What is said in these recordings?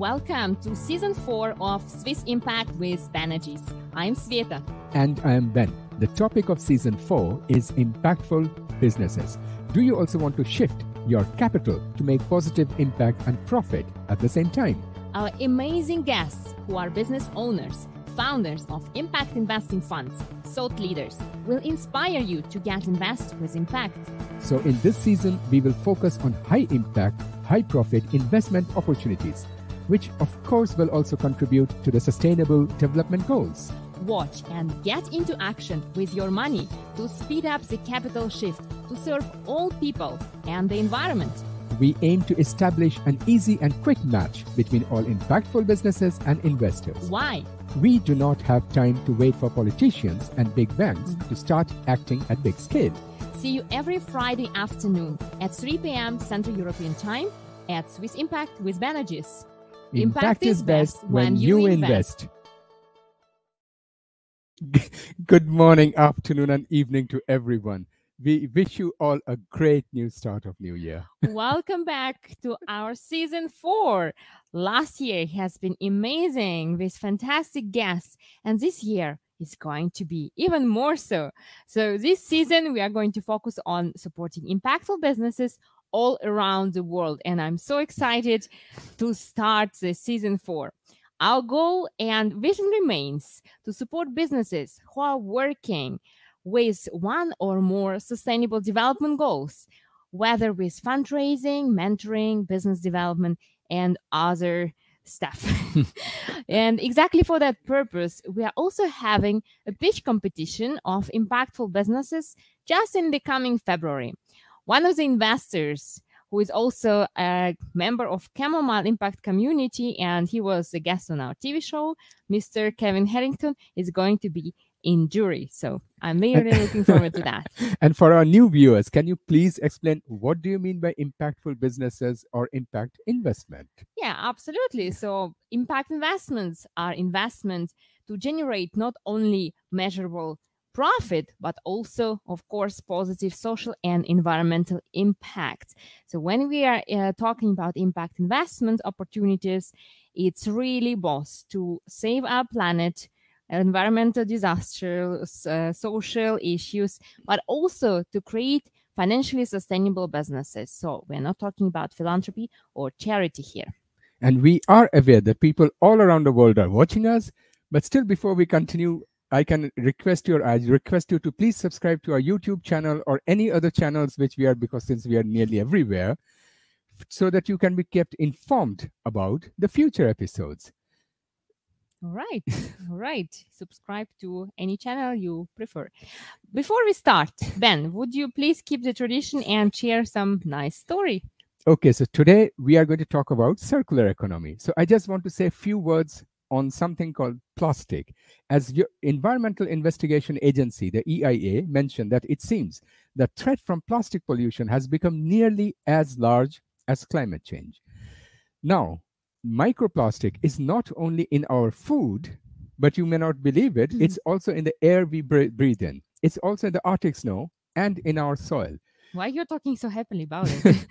Welcome to Season 4 of Swiss Impact with Banerjee. I'm Sveta. And I am Ben. The topic of Season 4 is impactful businesses. Do you also want to shift your capital to make positive impact and profit at the same time? Our amazing guests, who are business owners, founders of impact investing funds, thought leaders, will inspire you to get invest with impact. So in this season, we will focus on high impact, high profit investment opportunities, which of course will also contribute to the Sustainable Development Goals. Watch and get into action with your money to speed up the capital shift to serve all people and the environment. We aim to establish an easy and quick match between all impactful businesses and investors. Why? We do not have time to wait for politicians and big banks to start acting at big scale. See you every Friday afternoon at 3 p.m. Central European Time at Swiss Impact with Banerjee. Impact is best when you invest. Good morning, afternoon, and evening to everyone. We wish you all a great new start of new year. Welcome back to our Season 4. Last year has been amazing with fantastic guests, and this year is going to be even more so. So this season, we are going to focus on supporting impactful businesses all around the world, and I'm so excited to start the Season 4. Our goal and vision remains to support businesses who are working with one or more sustainable development goals, whether with fundraising, mentoring, business development, and other stuff. And exactly for that purpose, we are also having a pitch competition of impactful businesses just in the coming February. One of the investors, who is also a member of Chamomile Impact Community, and he was a guest on our TV show, Mr. Kevin Harrington, is going to be in jury. So I'm really looking forward to that. And for our new viewers, can you please explain what do you mean by impactful businesses or impact investment? Yeah, absolutely. So impact investments are investments to generate not only measurable profit, but also, of course, positive social and environmental impact. So when we are talking about impact investment opportunities, it's really both to save our planet, environmental disasters, social issues, but also to create financially sustainable businesses. So we're not talking about philanthropy or charity here. And we are aware that people all around the world are watching us, but still before we continue, I request you to please subscribe to our YouTube channel or any other channels which we are, because since we are nearly everywhere, so that you can be kept informed about the future episodes. All right. Subscribe to any channel you prefer. Before we start, Ben, would you please keep the tradition and share some nice story? Okay, so today we are going to talk about circular economy. So I just want to say a few words on something called plastic. As your Environmental Investigation Agency, the EIA, mentioned that it seems the threat from plastic pollution has become nearly as large as climate change. Now, microplastic is not only in our food, but you may not believe it, it's also in the air we breathe in. It's also in the Arctic snow and in our soil. Why you're talking so happily about it?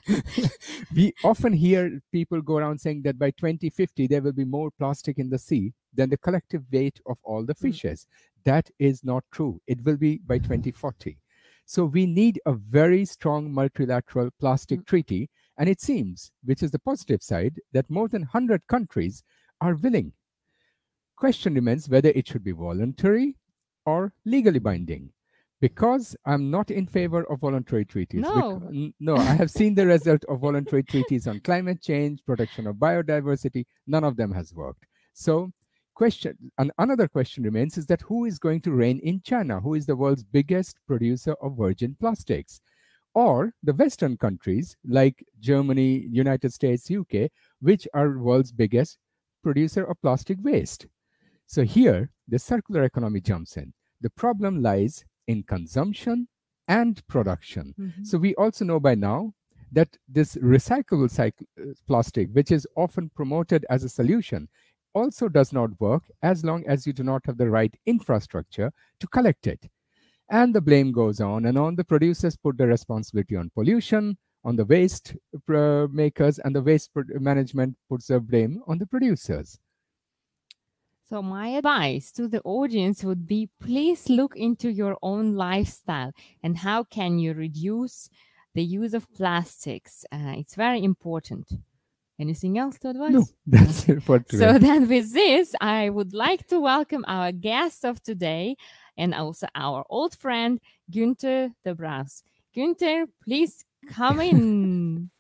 We often hear people go around saying that by 2050, there will be more plastic in the sea than the collective weight of all the fishes. That is not true. It will be by 2040. So we need a very strong multilateral plastic treaty. And it seems, which is the positive side, that more than 100 countries are willing. Question remains whether it should be voluntary or legally binding. Because I'm not in favor of voluntary treaties. No, I have seen the result of voluntary treaties on climate change, protection of biodiversity. None of them has worked. So another question remains is that who is going to reign in China? Who is the world's biggest producer of virgin plastics? Or the Western countries like Germany, United States, UK, which are world's biggest producer of plastic waste. So here, the circular economy jumps in. The problem lies in consumption and production. So we also know by now that this recyclable plastic, which is often promoted as a solution, also does not work as long as you do not have the right infrastructure to collect it. And the blame goes on and on. The producers put the responsibility on pollution, on the waste makers, and the waste management puts the blame on the producers. So my advice to the audience would be, please look into your own lifestyle and how can you reduce the use of plastics. It's very important. Anything else to advise? No, that's it for today. So then with this, I would like to welcome our guest of today and also our old friend, Günther de Braus. Günther, please come in.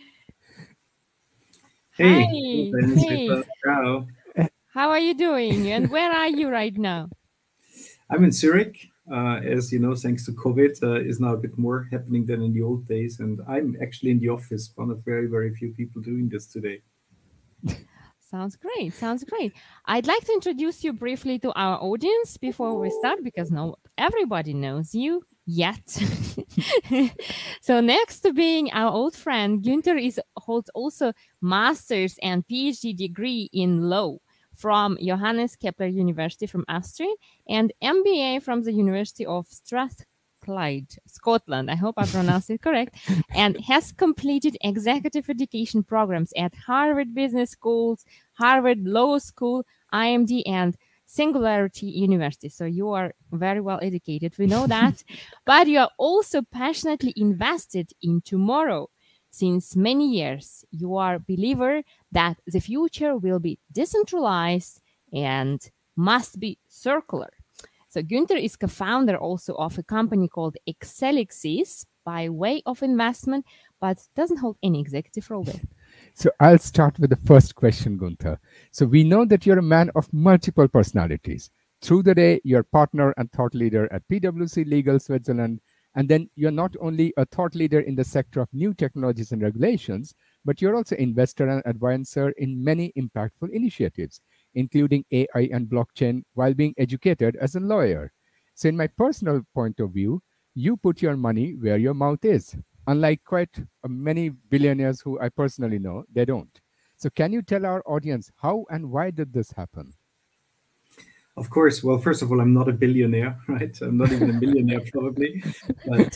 Hey, Hi. Hey. Ciao. How are you doing? And where are you right now? I'm in Zurich. As you know, thanks to COVID, is now a bit more happening than in the old days. And I'm actually in the office, one of very, very few people doing this today. Sounds great. Sounds great. I'd like to introduce you briefly to our audience before we start, because not everybody knows you yet. So next to being our old friend, Günther holds also master's and PhD degree in law from Johannes Kepler University from Austria and MBA from the University of Strathclyde, Scotland. I hope I pronounced it correct. And has completed executive education programs at Harvard Business Schools, Harvard Law School, IMD, and Singularity University. So you are very well educated, we know that. But you are also passionately invested in tomorrow. Since many years, you are a believer that the future will be decentralized and must be circular. So Günther is co-founder also of a company called Exelixis by way of investment, but doesn't hold any executive role there. So I'll start with the first question, Günther. So we know that you're a man of multiple personalities. Through the day, you're partner and thought leader at PwC Legal Switzerland. And then you're not only a thought leader in the sector of new technologies and regulations, but you're also investor and advisor in many impactful initiatives, including AI and blockchain, while being educated as a lawyer. So in my personal point of view, you put your money where your mouth is. Unlike quite many billionaires who I personally know, they don't. So can you tell our audience how and why did this happen? Of course. Well, first of all, I'm not a billionaire, right? I'm not even a millionaire, probably. But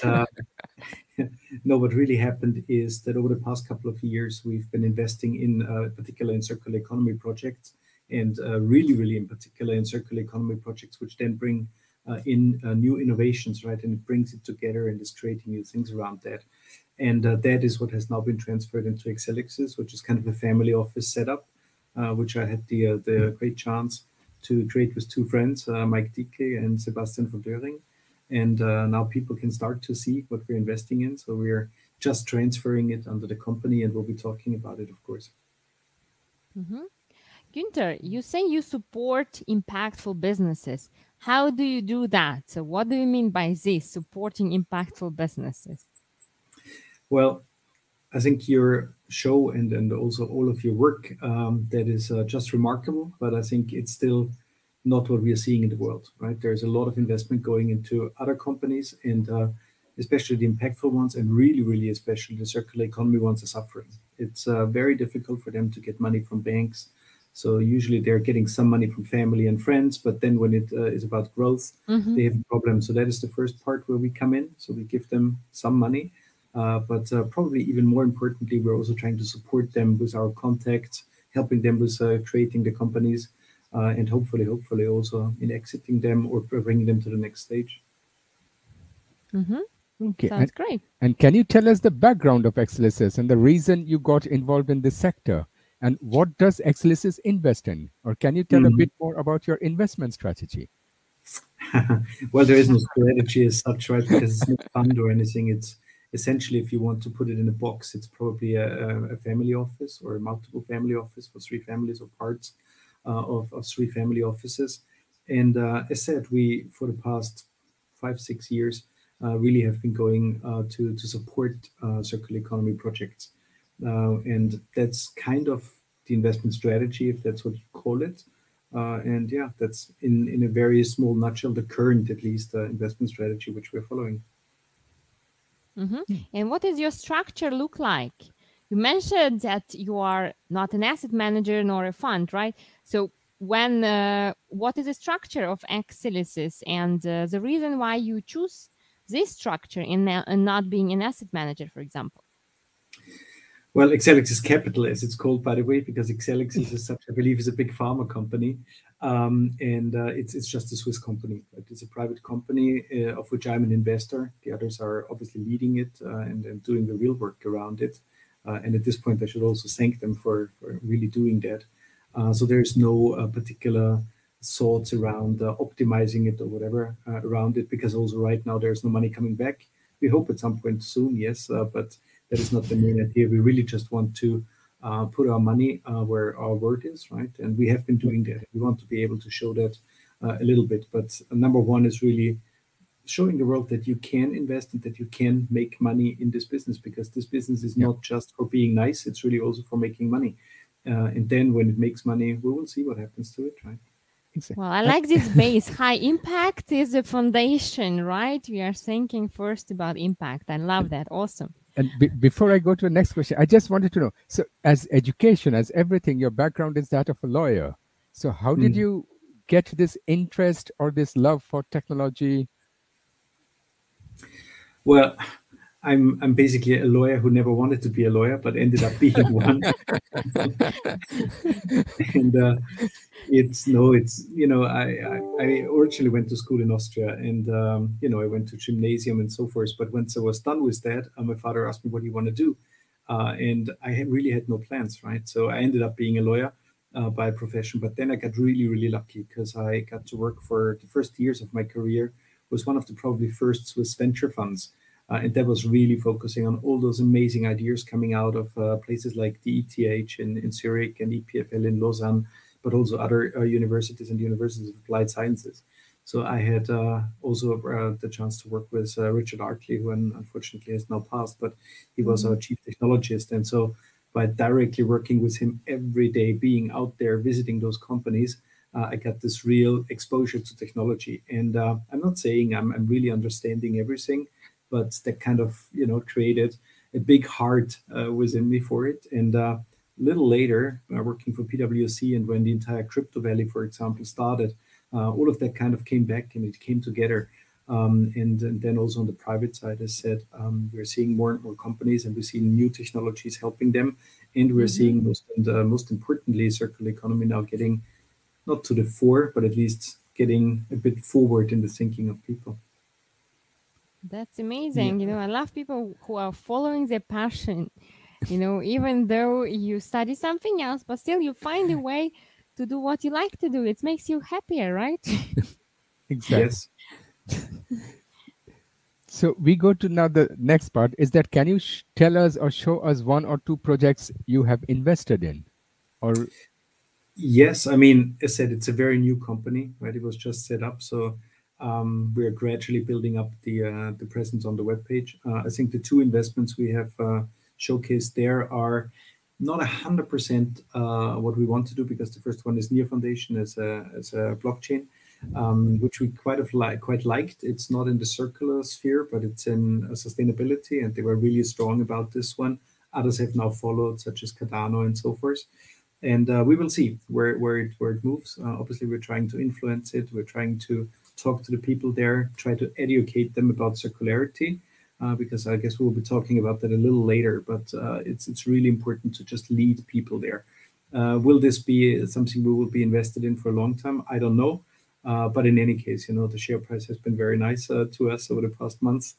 no, what really happened is that over the past couple of years, we've been investing in particular in circular economy projects, and really, really in particular in circular economy projects, which then bring in new innovations, right? And it brings it together and is creating new things around that. And that is what has now been transferred into Exelixis, which is kind of a family office setup, which I had the great chance to create with two friends, Mike Dieke and Sebastian von Döring. And now people can start to see what we're investing in. So we're just transferring it under the company, and we'll be talking about it, of course. Mm-hmm. Günther, you say you support impactful businesses. How do you do that? So what do you mean by this, supporting impactful businesses? Well, I think your show and also all of your work, that is just remarkable, but I think it's still not what we are seeing in the world, right? There's a lot of investment going into other companies, and especially the impactful ones, and really, really especially the circular economy ones are suffering. It's very difficult for them to get money from banks. So usually they're getting some money from family and friends, but then when it is about growth, they have a problem. So that is the first part where we come in. So we give them some money. But probably even more importantly, we're also trying to support them with our contacts, helping them with creating the companies, and hopefully also in exiting them or bringing them to the next stage. Mm-hmm. Okay, Sounds great. And can you tell us the background of Exelixis and the reason you got involved in this sector? And what does Exelixis invest in? Or can you tell a bit more about your investment strategy? Well, there is no strategy as such, right? Because it's not fund or anything. It's essentially, if you want to put it in a box, it's probably a family office or a multiple family office for three families or parts of three family offices. And as said, we, for the past 5-6 years, really have been going to support circular economy projects. And that's kind of the investment strategy, if that's what you call it. And yeah, that's in a very small nutshell, the current, at least, investment strategy which we're following. Mm-hmm. And what does your structure look like? You mentioned that you are not an asset manager nor a fund, right? So when what is the structure of Exelixis, and the reason why you choose this structure and not being an asset manager, for example? Well, Excelix is capital, as it's called, by the way, because Excelix is such, I believe, is a big pharma company, and it's just a Swiss company. Right? It's a private company of which I'm an investor. The others are obviously leading it and doing the real work around it. And at this point, I should also thank them for really doing that. So there's no particular thoughts around optimizing it or whatever around it, because also right now there's no money coming back. We hope at some point soon, yes, but that is not the main idea. We really just want to put our money where our word is, right? And we have been doing that. We want to be able to show that a little bit. But number one is really showing the world that you can invest and that you can make money in this business, because this business is not just for being nice, it's really also for making money. And then when it makes money, we will see what happens to it, right? Exactly. Well, I like this base. High impact is the foundation, right? We are thinking first about impact. I love that. Awesome. And before I go to the next question, I just wanted to know, so as education, as everything, your background is that of a lawyer. So how did you get this interest or this love for technology? Well, I'm basically a lawyer who never wanted to be a lawyer, but ended up being one. And it's I originally went to school in Austria, and I went to gymnasium and so forth. But once I was done with that, my father asked me, "What do you want to do?" And I really had no plans, right? So I ended up being a lawyer by profession. But then I got really, really lucky, because I got to work for the first years of my career was one of the probably first Swiss venture funds. And that was really focusing on all those amazing ideas coming out of places like the ETH in Zurich and EPFL in Lausanne, but also other universities and universities of applied sciences. So I had also the chance to work with Richard Arkley, who unfortunately has now passed, but he was our chief technologist. And so by directly working with him every day, being out there, visiting those companies, I got this real exposure to technology. And I'm not saying I'm really understanding everything, but that kind of created a big heart within me for it. And a little later, working for PwC, and when the entire crypto valley, for example, started, all of that kind of came back and it came together. And then also on the private side, as said, we're seeing more and more companies, and we're seeing new technologies helping them, and we're seeing most importantly, circular economy now getting not to the fore, but at least getting a bit forward in the thinking of people. That's amazing. I love people who are following their passion, even though you study something else, but still you find a way to do what you like to do. It makes you happier, right? Exactly. Yes. So we go to now the next part is that, can you tell us or show us one or two projects you have invested in? Or yes, I mean, as said, it's a very new company, right? It was just set up. So we are gradually building up the presence on the webpage. I think the two investments we have showcased there are not 100% what we want to do, because the first one is Near Foundation as a blockchain, which we quite liked. It's not in the circular sphere, but it's in sustainability, and they were really strong about this one. Others have now followed, such as Cardano and so forth. And we will see where it moves. Obviously, we're trying to influence it. We're trying to talk to the people there, try to educate them about circularity, because I guess we'll be talking about that a little later. But it's really important to just lead people there. Will this be something we will be invested in for a long time? I don't know. But in any case, the share price has been very nice to us over the past months.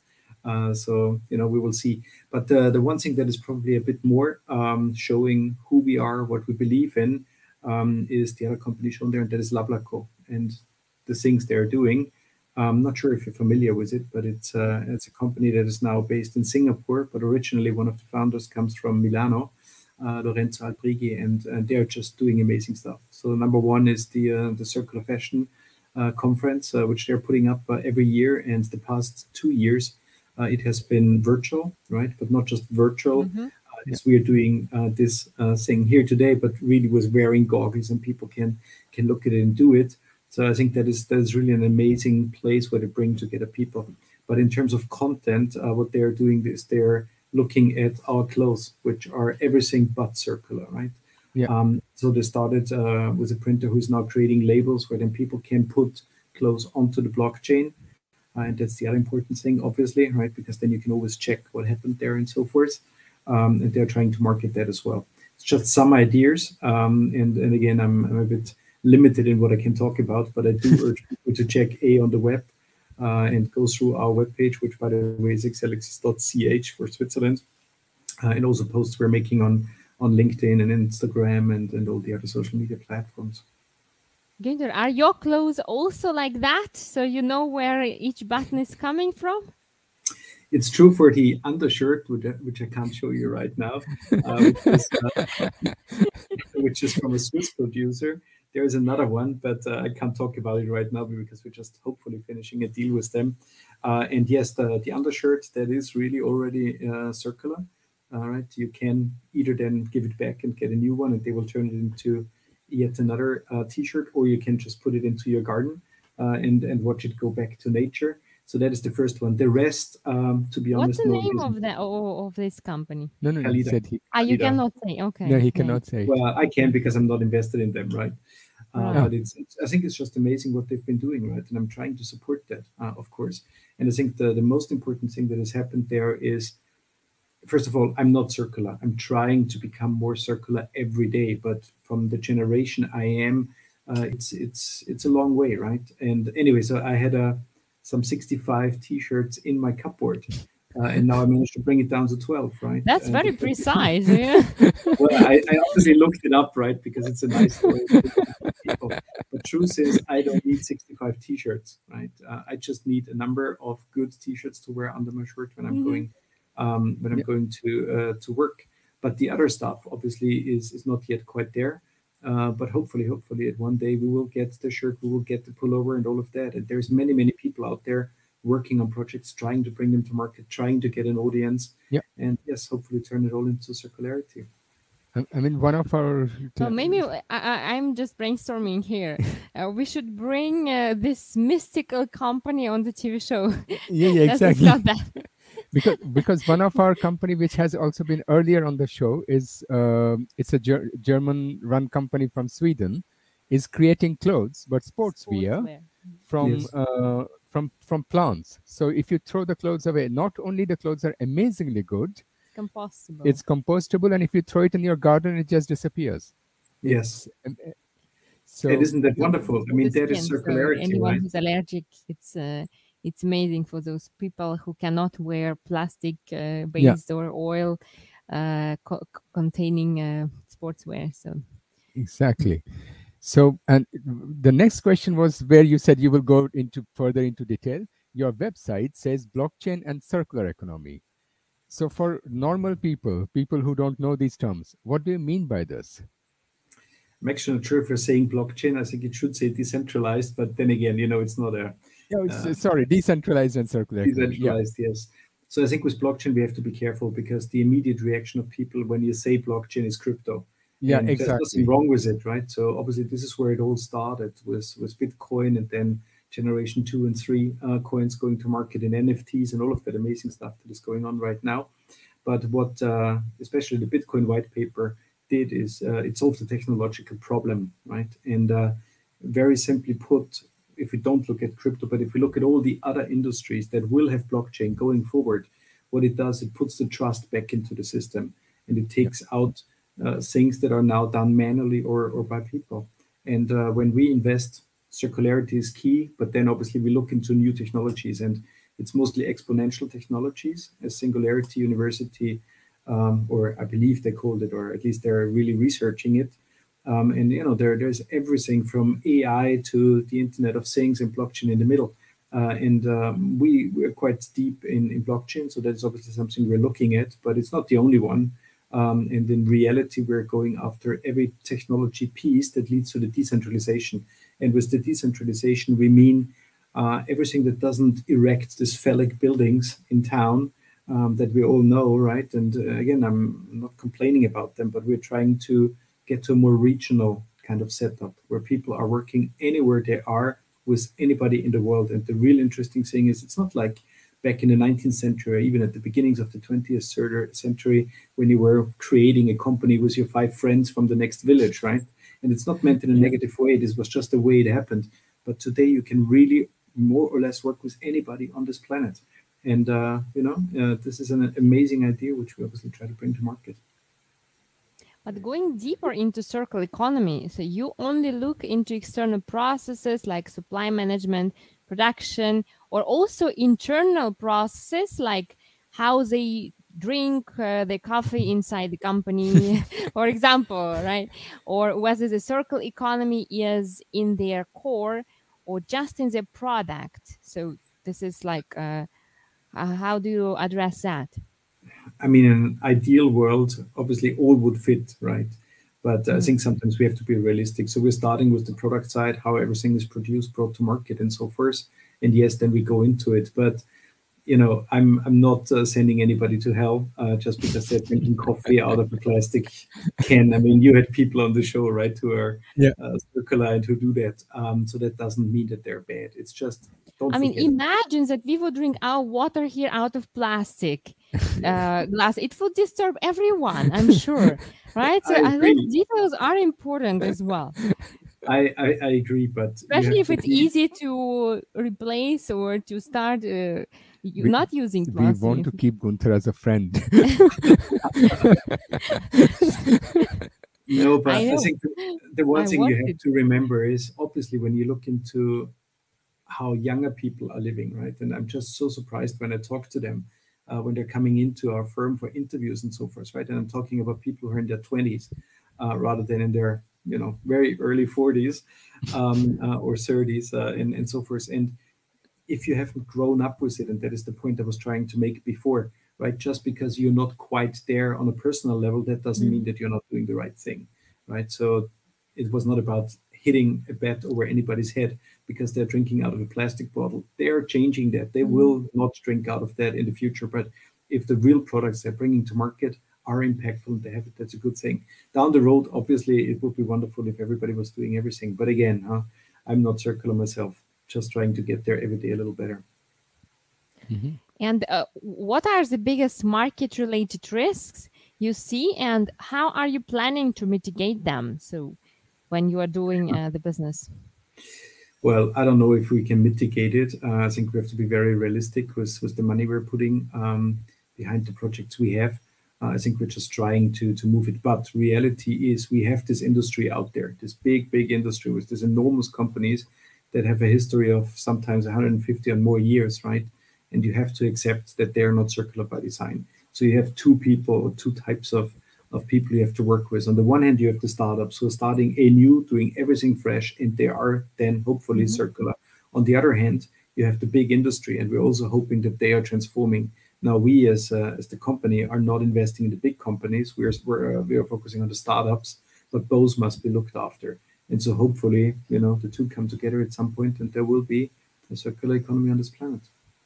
So we will see. But the one thing that is probably a bit more showing who we are, what we believe in, is the other company shown there, and that is BlaBlaCar and the things they're doing. I'm not sure if you're familiar with it, but it's a company that is now based in Singapore, but originally one of the founders comes from Milano, Lorenzo Albrighi, and they're just doing amazing stuff. So number one is the Circular Fashion conference, which they're putting up every year, and the past 2 years it has been virtual, right? But not just virtual, as we are doing this thing here today, but really with wearing goggles, and people can look at it and do it. So I think that is really an amazing place where they bring together people. But in terms of content, what they're doing is they're looking at our clothes, which are everything but circular, right? Yeah. So they started with a printer who's now creating labels where then people can put clothes onto the blockchain. And that's the other important thing, obviously, right? Because then you can always check what happened there and so forth. and they're trying to market that as well. It's just some ideas, and again, I'm a bit limited in what I can talk about, but I do urge people to check on the web and go through our webpage, which by the way is excelexis.ch for Switzerland, and also posts we're making on LinkedIn and Instagram and all the other social media platforms. Günther, are your clothes also like that? So you know where each button is coming from? It's true for the undershirt, which I can't show you right now, which is from a Swiss producer. There is another one, but I can't talk about it right now because we're just hopefully finishing a deal with them. And yes, the undershirt, that is really already circular. All right, you can either then give it back and get a new one, and they will turn it into yet another T-shirt, or you can just put it into your garden and watch it go back to nature. So that is the first one. The rest, to be honest, what's the name of this company? No, he said you cannot say. Okay. No, he cannot say. Well, I can because I'm not invested in them, right? But I think it's just amazing what they've been doing, right? And I'm trying to support that, of course. And I think the most important thing that has happened there is, first of all, I'm not circular. I'm trying to become more circular every day. But from the generation I am, it's a long way, right? And anyway, so I had some 65 T-shirts in my cupboard. And now I managed to bring it down to 12, right? That's very precise. Yeah. Well, I obviously looked it up, right? Because it's a nice story. People. But truth is, I don't need 65 T-shirts, right? I just need a number of good T-shirts to wear under my shirt when I'm going going to work. But the other stuff obviously is not yet quite there. But hopefully at one day we will get the shirt, we will get the pullover and all of that. And there's many people out there working on projects, trying to bring them to market, trying to get an audience. Yeah. And yes, hopefully turn it all into circularity. I mean, one of our... So maybe I'm just brainstorming here. We should bring this mystical company on the TV show. Yeah, exactly. Let's discuss that. because one of our company, which has also been earlier on the show, is it's a German-run company from Sweden, is creating clothes, but sportswear from plants. So if you throw the clothes away, not only the clothes are amazingly good, compostable. It's compostable, and if you throw it in your garden, it just disappears. Yes. So isn't that wonderful? I mean, that is circularity. So anyone right? who's allergic, it's amazing for those people who cannot wear plastic based or oil containing sportswear. So exactly. So, and the next question was where you said you will go further into detail. Your website says blockchain and circular economy. So for normal people who don't know these terms, what do you mean by this? I'm actually not sure if you're saying blockchain. I think it should say decentralized, but then again, it's not a... sorry, decentralized and circular. Decentralized, yes. So I think with blockchain, we have to be careful because the immediate reaction of people when you say blockchain is crypto. Yeah, and exactly. There's nothing wrong with it, right? So obviously this is where it all started with Bitcoin, and then generation 2 and 3 coins going to market in NFTs and all of that amazing stuff that is going on right now. But what especially the Bitcoin white paper did is it solved a technological problem, right? And very simply put, if we don't look at crypto, but if we look at all the other industries that will have blockchain going forward, what it does, it puts the trust back into the system, and it takes out things that are now done manually or by people. And when we invest, circularity is key, but then obviously we look into new technologies, and it's mostly exponential technologies, as Singularity University, or I believe they called it, or at least they're really researching it. And there's everything from AI to the Internet of Things and blockchain in the middle. And we're quite deep in blockchain, so that's obviously something we're looking at, but it's not the only one. And in reality, we're going after every technology piece that leads to the decentralization. And with the decentralization, we mean everything that doesn't erect these phallic buildings in town that we all know, right? And again, I'm not complaining about them, but we're trying to get to a more regional kind of setup where people are working anywhere they are with anybody in the world. And the real interesting thing is it's not like back in the 19th century, or even at the beginnings of the 20th century, when you were creating a company with your 5 friends from the next village, right? And it's not meant in a negative way. This was just the way it happened. But today you can really more or less work with anybody on this planet. And this is an amazing idea which we obviously try to bring to market. But going deeper into circular economy, so you only look into external processes like supply management, production, or also internal processes like how they drink the coffee inside the company, for example, right? Or whether the circular economy is in their core or just in their product. So this is like, how do you address that? I mean, in an ideal world, obviously all would fit, right? But I think sometimes we have to be realistic. So we're starting with the product side, how everything is produced, brought to market, and so forth. And yes, then we go into it. But I'm not sending anybody to hell just because they're drinking coffee out of a plastic can. I mean, you had people on the show, right, who are Yeah. circular and who do that. So that doesn't mean that they're bad. It's just don't I mean, forget. imagine that we would drink our water here out of plastic glass. It would disturb everyone, I'm sure, right? So I think agree. details are important as well, I agree, but you especially have if to it's be. easy to replace or to start We, not using we want to plastic. keep Gunther as a friend. No, but I I know. think the one I thing you want have it. to remember is obviously when you look into how younger people are living, right? And I'm just so surprised when I talk to them when they're coming into our firm for interviews and so forth, right? And I'm talking about people who are in their 20s rather than in their, very early 40s or 30s and so forth. And if you haven't grown up with it, and that is the point I was trying to make before, right? Just because you're not quite there on a personal level, that doesn't mean that you're not doing the right thing, right? So it was not about hitting a bat over anybody's head because they're drinking out of a plastic bottle. They are changing that. They will not drink out of that in the future. But if the real products they're bringing to market are impactful, they have it, that's a good thing. Down the road, obviously, it would be wonderful if everybody was doing everything. But again, I'm not circular myself, just trying to get there every day a little better. Mhm. And what are the biggest market related risks you see, and how are you planning to mitigate them? So, when you are doing the business. Well, I don't know if we can mitigate it. I think we have to be very realistic with the money we're putting behind the projects we have. I think we're just trying to move it. But reality is we have this industry out there, this big industry with these enormous companies that have a history of sometimes 150 and more years, right? And you have to accept that they're not circular by design. So you have two people or two types of people you have to work with. On the one hand, you have the startups who are starting anew, doing everything fresh, and they are then hopefully circular. On the other hand, you have the big industry, and we're also hoping that they are transforming. Now, we as the company are not investing in the big companies. We are focusing on the startups, but those must be looked after. And so hopefully, the two come together at some point, and there will be a circular economy on this planet.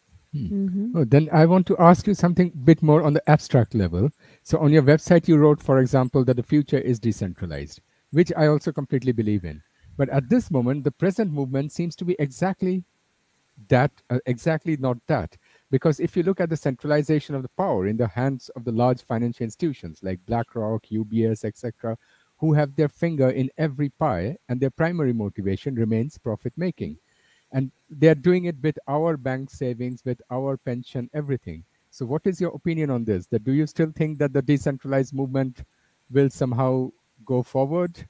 Oh, then I want to ask you something bit more on the abstract level. So on your website, you wrote, for example, that the future is decentralized, which I also completely believe in. But at this moment, the present movement seems to be exactly that, exactly not that. Because if you look at the centralization of the power in the hands of the large financial institutions like BlackRock, UBS, etc., who have their finger in every pie, and their primary motivation remains profit making, and they're doing it with our bank savings, with our pension, everything. So what is your opinion on this? That do you still think that the decentralized movement will somehow go forward?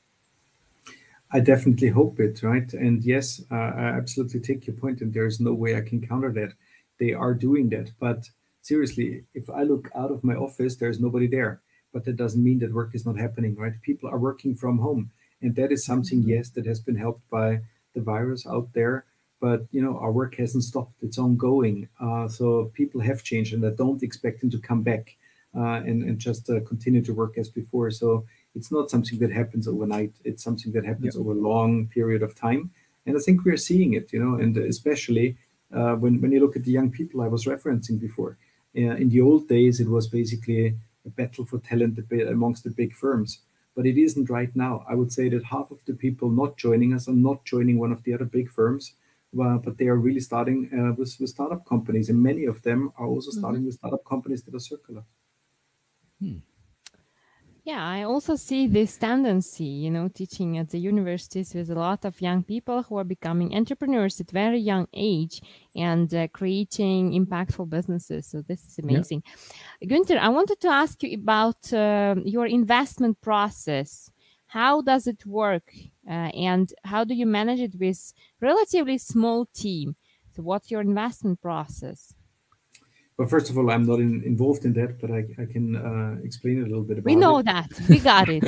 I definitely hope it, right? And yes, I absolutely take your point, and there is no way I can counter that. They are doing that. But seriously, if I look out of my office, there's nobody there. But that doesn't mean that work is not happening, right? People are working from home. And that is something, yes, that has been helped by the virus out there. But, our work hasn't stopped, it's ongoing. So people have changed, and I don't expect them to come back and just continue to work as before. So it's not something that happens overnight. It's something that Yeah. happens over a long period of time. And I think we're seeing it, and especially when you look at the young people I was referencing before. In the old days, it was basically a battle for talent amongst the big firms. But it isn't right now. I would say that half of the people not joining us are not joining one of the other big firms, but they are really starting with startup companies. And many of them are also starting with startup companies that are circular. Hmm. Yeah, I also see this tendency, teaching at the universities with a lot of young people who are becoming entrepreneurs at very young age and creating impactful businesses. So this is Yeah. amazing. Günther, I wanted to ask you about your investment process. How does it work, and how do you manage it with relatively small team? So, what's your investment process? But first of all, I'm not involved in that, but I can explain a little bit We about it. know that we got it,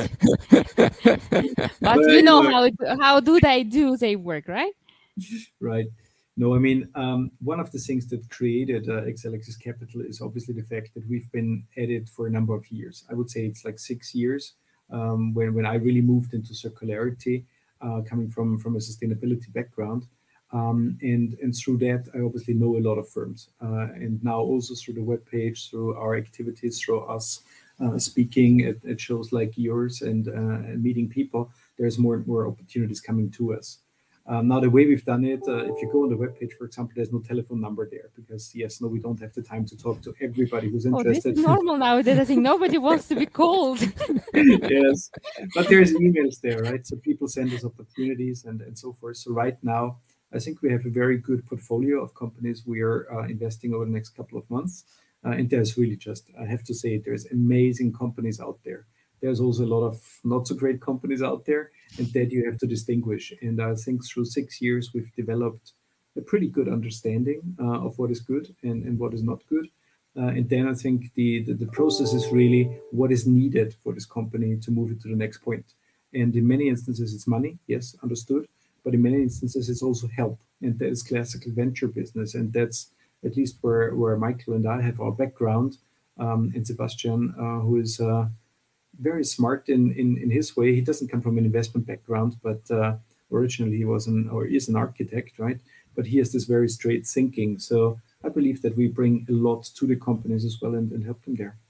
but Well, you know how do they work, right? right. No, I mean, one of the things that created Excelixis Capital is obviously the fact that we've been at it for a number of years. I would say it's like 6 years when I really moved into circularity, coming from a sustainability background. And through that, I obviously know a lot of firms. And now also through the webpage, through our activities, through us speaking at shows like yours and meeting people, there's more and more opportunities coming to us. Now, the way we've done it, if you go on the webpage, for example, there's no telephone number there because, yes, no, we don't have the time to talk to everybody who's Oh, this interested. is normal nowadays. I think nobody wants to be called. Yes, but there's emails there, right? So people send us opportunities and so forth. So right now, I think we have a very good portfolio of companies we are investing over the next couple of months. And there's really just, I have to say, there's amazing companies out there. There's also a lot of not so great companies out there, and that you have to distinguish. And I think through 6 years, we've developed a pretty good understanding of what is good and what is not good. And then I think the process is really what is needed for this company to move it to the next point. And in many instances, it's money, yes, understood. But in many instances, it's also help. And that is classical venture business. And that's at least where Michael and I have our background. And Sebastian, who is very smart in his way. He doesn't come from an investment background, but originally he was or is an architect, right? But he has this very straight thinking. So I believe that we bring a lot to the companies as well and help them there.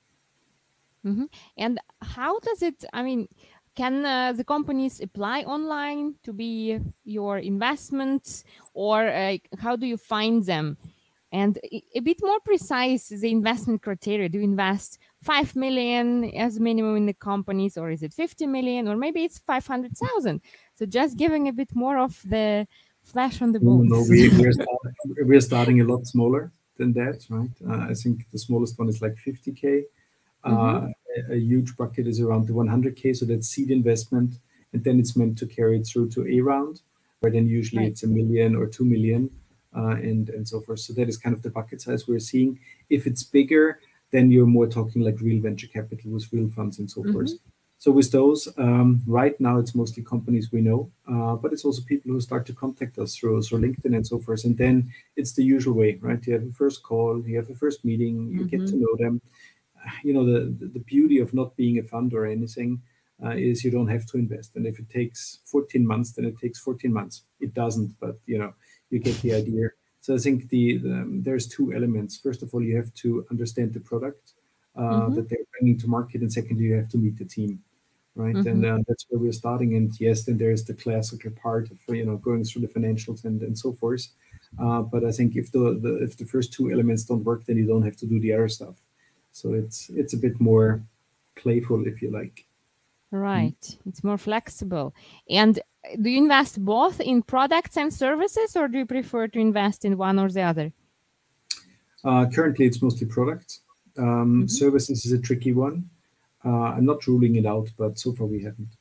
Mhm. And how does it, I mean, can the companies apply online to be your investments, or how do you find them? And a bit more precise, the investment criteria. Do you invest 5 million as minimum in the companies, or is it 50 million, or maybe it's 500,000? So just giving a bit more of the flesh on the No, no, no. bones. We're starting a lot smaller than that, right? I think the smallest one is like 50K. Mhm. A huge bucket is around the 100K, so that's seed investment, and then it's meant to carry it through to a round, where then usually Right. it's 1 million or 2 million, and so forth. So that is kind of the bucket size we're seeing. If it's bigger, then you're more talking like real venture capital with real funds and so forth. Mhm. So with those, right now it's mostly companies we know, but it's also people who start to contact us through LinkedIn and so forth. And then it's the usual way, right? You have a first call, you have a first meeting, you get to Mhm. know them. The beauty of not being a fund or anything is you don't have to invest. And if it takes 14 months, then it takes 14 months. It doesn't, but you get the idea. So I think there's two elements. First of all, you have to understand the product Mhm. that they're bringing to market, and secondly, you have to meet the team, right? And Mhm. that's where we're starting. And yes, then there's the classical part of going through the financials and so forth. But I think if the first two elements don't work, then you don't have to do the other stuff. So it's a bit more playful, if you like. Mm. Right. It's more flexible. And do you invest both in products and services, or do you prefer to invest in one or the other? Currently, it's mostly products. Mhm. Services is a tricky one. I'm not ruling it out, but so far we haven't.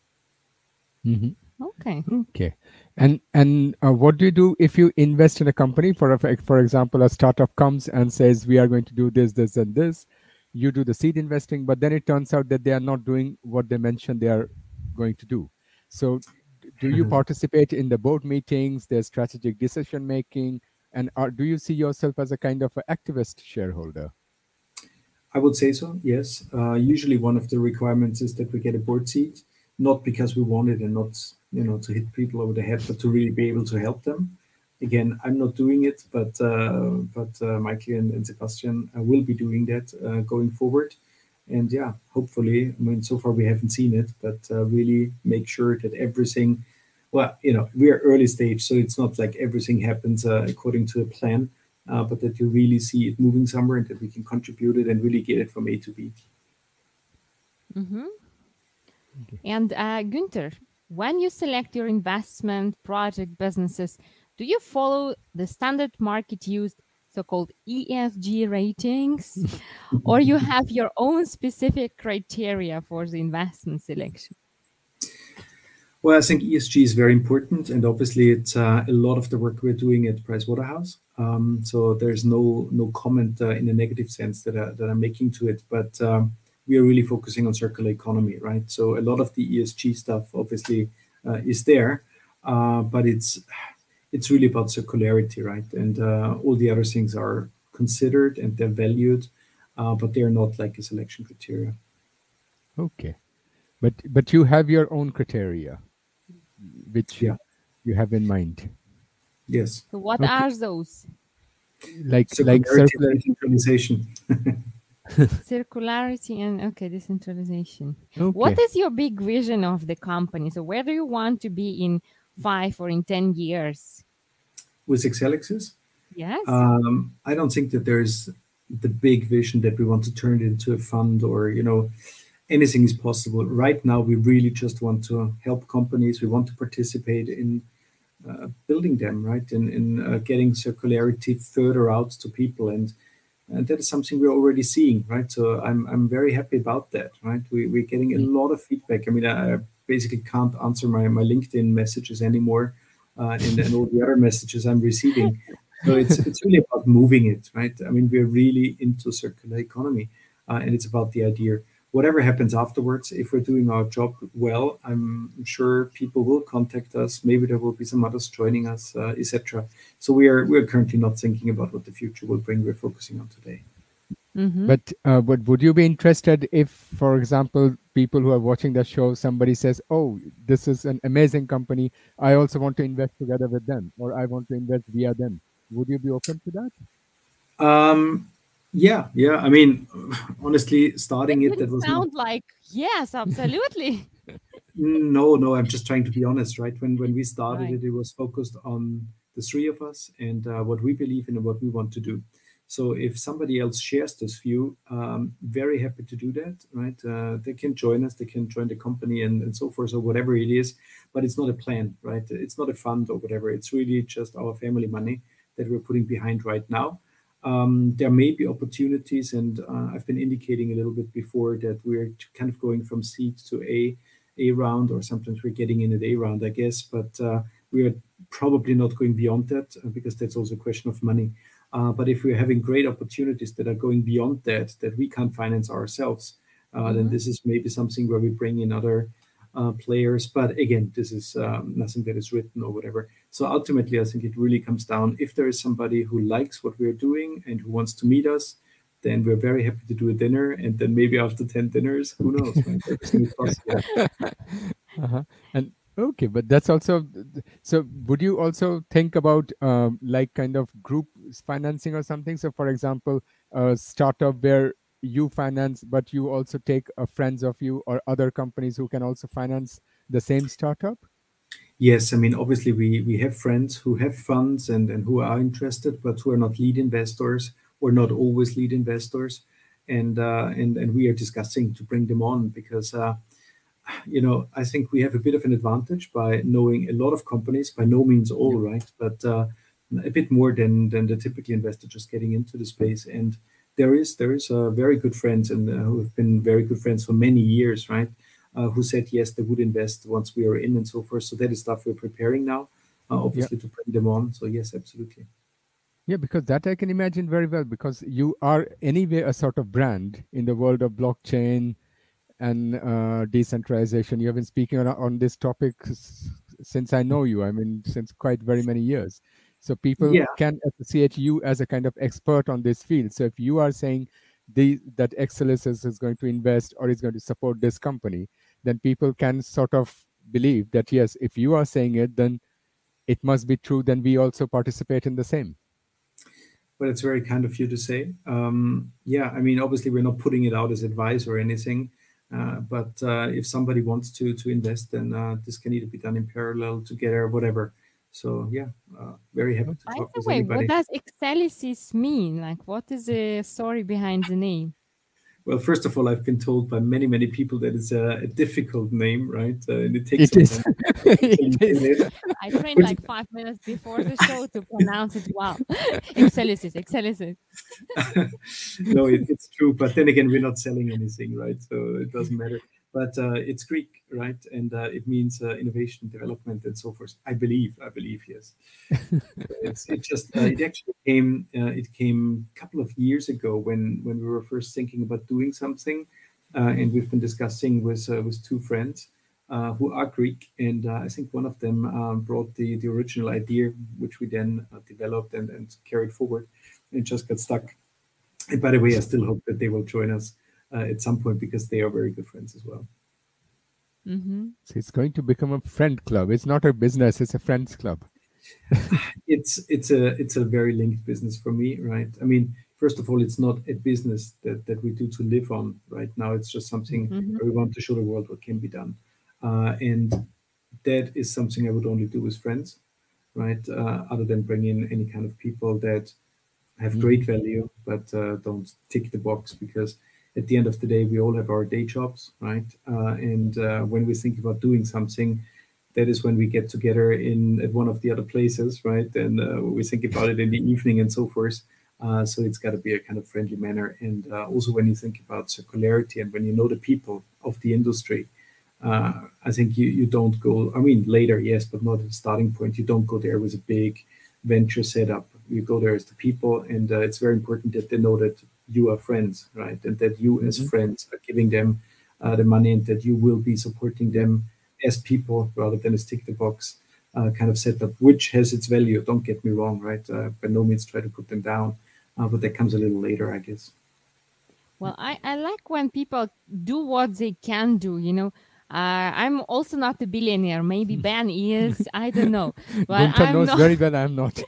Mhm. Okay. Okay. And what do you do if you invest in a company? For example, a startup comes and says we are going to do this, this, and this. You do the seed investing, but then it turns out that they are not doing what they mentioned they are going to do. So, do you participate in the board meetings, their strategic decision making, and do you see yourself as a kind of an activist shareholder? I would say so, yes. Usually, one of the requirements is that we get a board seat, not because we want it and not to hit people over the head, but to really be able to help them. Again, I'm not doing it, but Michael and Sebastian will be doing that going forward. And yeah, hopefully, I mean, so far we haven't seen it, but really make sure that everything. Well, we are early stage, so it's not like everything happens according to a plan, but that you really see it moving somewhere and that we can contribute it and really get it from A to B. Mhm. And Günther, when you select your investment project businesses, do you follow the standard market used so-called ESG ratings, or you have your own specific criteria for the investment selection? Well, I think ESG is very important, and obviously, it's a lot of the work we're doing at Pricewaterhouse. So there's no comment in a negative sense that I'm making to it, but we are really focusing on circular economy, right? So a lot of the ESG stuff obviously is there, but it's really about circularity, right? And all the other things are considered and they're valued, but they're not like a selection criteria. Okay, but you have your own criteria, which Yeah. you have in mind, Yes. So what Okay. are those? like Circularity circular. and decentralization. Circularity and decentralization. Okay. What is your big vision of the company? So where do you want to be in 5 or in 10 years? With Excelixis, Yes. I don't think that there's the big vision that we want to turn it into a fund or, anything is possible. Right now, we really just want to help companies. We want to participate in building them, right? In getting circularity further out to people. And that is something we're already seeing, right? So I'm very happy about that, right? We're getting a lot of feedback. I mean, I basically can't answer my LinkedIn messages anymore, and all the other messages I'm receiving. So it's really about moving it, right? I mean, we're really into circular economy, and it's about the idea. Whatever happens afterwards, if we're doing our job well, I'm sure people will contact us. Maybe there will be some others joining us, etc. So we're currently not thinking about what the future will bring. We're focusing on today. Mhm. But would you be interested if, for example, people who are watching the show, somebody says, "Oh, this is an amazing company. I also want to invest together with them, or I want to invest via them." Would you be open to that? Yeah. I mean, honestly, That starting it, that didn't was not. sound like yes, absolutely. No. I'm just trying to be honest, right? When we started Right. it, it was focused on the three of us and what we believe in and what we want to do. So if somebody else shares this view, very happy to do that, right? They can join us, they can join the company and so forth, or whatever it is. But it's not a plan, right? It's not a fund or whatever. It's really just our family money that we're putting behind right now. There may be opportunities, and I've been indicating a little bit before that we're kind of going from seed to A round, or sometimes we're getting in at A round, I guess. But we are probably not going beyond that because that's also a question of money. But if we're having great opportunities that are going beyond that we can't finance ourselves, then this is maybe something where we bring in other players. But again, this is nothing that is written or whatever. So ultimately, I think it really comes down if there is somebody who likes what we're doing and who wants to meet us, then we're very happy to do a dinner. And then maybe after 10 dinners, who knows, right? Everything is possible. Uh-huh. And okay, but that's also so. Would you also think about like kind of group financing or something? So, for example, a startup where you finance, but you also take friends of you or other companies who can also finance the same startup. Yes, I mean, obviously, we have friends who have funds and who are interested, but who are not lead investors or not always lead investors. And we are discussing to bring them on because I think we have a bit of an advantage by knowing a lot of companies, by no means all, right? But a bit more than the typical investor just getting into the space. And there is very good friends and who have been very good friends for many years, right? Who said yes, they would invest once we are in and so forth. So that is stuff we're preparing now, Yeah. obviously to bring them on. So yes, absolutely. Yeah, because that I can imagine very well, because you are anyway a sort of brand in the world of blockchain and decentralization. You have been speaking on this topic since I know you. I mean, since quite very many years. So people Yeah. can associate you as a kind of expert on this field. So if you are saying that Excelsis is going to invest or is going to support this company, then people can sort of believe that, yes, if you are saying it, then it must be true. Then we also participate in the same. But it's very kind of you to say. Yeah, I mean, obviously, we're not putting it out as advice or anything. But if somebody wants to invest, then this can either be done in parallel, together, whatever. So yeah, very happy to By talk the with way, what anybody. does Excelsis mean? Like, what is the story behind the name? Well, first of all, I've been told by many, many people that it's a difficult name, right? And it takes It some is. time until you It say is. it. I trained like 5 minutes before the show to pronounce it well. Excelsis, excelsis. No, it's true. But then again, we're not selling anything, right? So it doesn't matter. But it's Greek, right? And it means innovation, development, and so forth. I believe, yes. It just it actually came it came a couple of years ago when we were first thinking about doing something, and we've been discussing with two friends who are Greek, and I think one of them brought the original idea, which we then developed and carried forward, and just got stuck. And by the way, I still hope that they will join us at some point because they are very good friends as well. Mm-hmm. So it's going to become a friend club. It's not a business, it's a friends club. It's a very linked business for me, right? I mean, first of all, it's not a business that we do to live on right now. It's just something Mm-hmm. where we want to show the world what can be done, and that is something I would only do with friends, right? Other than bring in any kind of people that have great value but don't tick the box, because at the end of the day we all have our day jobs, right? And when we think about doing something, that is when we get together in at one of the other places, right? And we think about it in the evening and so forth. So it's got to be a kind of friendly manner. And also when you think about circularity and when you know the people of the industry, I think you don't go, I mean, later, yes, but not at the starting point. You don't go there with a big venture setup. You go there as the people, and it's very important that they know that you are friends, right? And that you, as friends, are giving them the money, and that you will be supporting them as people rather than as tick the box kind of setup, which has its value. Don't get me wrong, right? By no means try to put them down, but that comes a little later, I guess. Well, I like when people do what they can do, you know. I'm also not a billionaire. Maybe Ben is. I don't know. But Gunther I'm knows not. very well I'm not.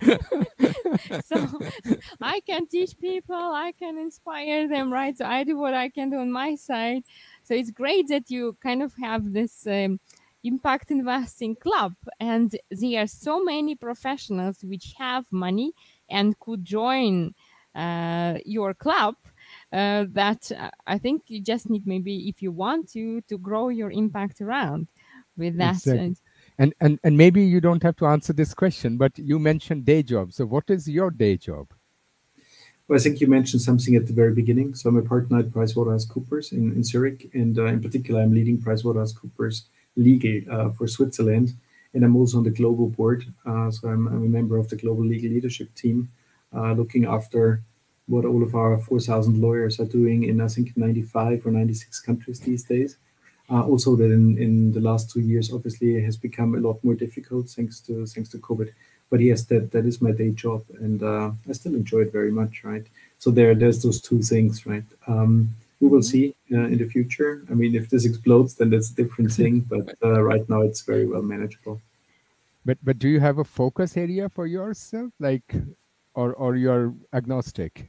So I can teach people, I can inspire them, right? So I do what I can do on my side. So it's great that you kind of have this impact investing club, and there are so many professionals which have money and could join your club. That I think you just need, maybe if you want to grow your impact around with that. Exactly. And maybe you don't have to answer this question, but you mentioned day job. So what is your day job? Well, I think you mentioned something at the very beginning. So I'm a partner at PricewaterhouseCoopers in Zurich, and in particular, I'm leading PricewaterhouseCoopers Legal for Switzerland, and I'm also on the global board. So I'm a member of the global legal leadership team, looking after what all of our 4,000 lawyers are doing in, I think, 95 or 96 countries these days. Also, that in the last 2 years, obviously, it has become a lot more difficult thanks to COVID. But yes, that is my day job, and I still enjoy it very much, right? So there's those two things, right? We will see in the future. I mean, if this explodes, then that's a different thing. But right now, it's very well manageable. But do you have a focus area for yourself, like, or you're agnostic?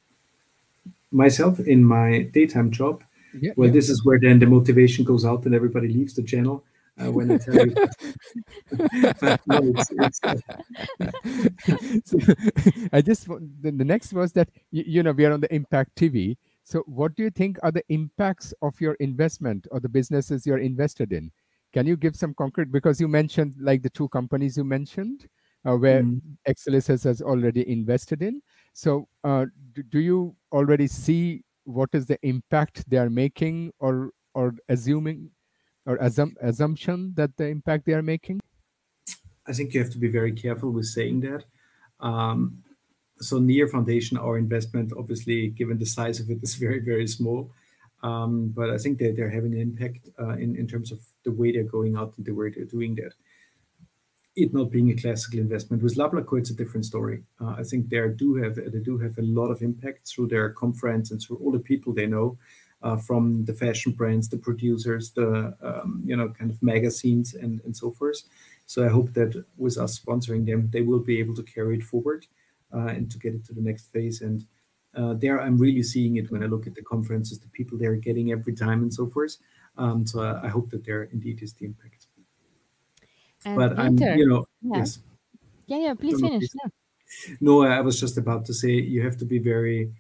Myself, in my daytime job, Yeah. well, this is where then the motivation goes out and everybody leaves the channel when I tell you. But no, So, I just the next was that we are on the Impact TV. So what do you think are the impacts of your investment or the businesses you're invested in? Can you give some concrete, because you mentioned like the two companies you mentioned where Excelsis has already invested in. So do you already see what is the impact they are making, or assuming, or assumption that the impact they are making? I think you have to be very careful with saying that. So Near Foundation, our investment, obviously, given the size of it, is very, very small. But I think they're having an impact in terms of the way they're going out and the way they're doing that. It not being a classical investment. With Lablaco, it's a different story. I think they do have a lot of impact through their conference and through all the people they know, from the fashion brands, the producers, the kind of magazines and so forth. So I hope that with us sponsoring them, they will be able to carry it forward and to get it to the next phase. And there, I'm really seeing it when I look at the conferences, the people they're getting every time and so forth. So I hope that there indeed is the impact. And But Gunther, yes. Yeah, please No, finish. please. No, I was just about to say you have to be very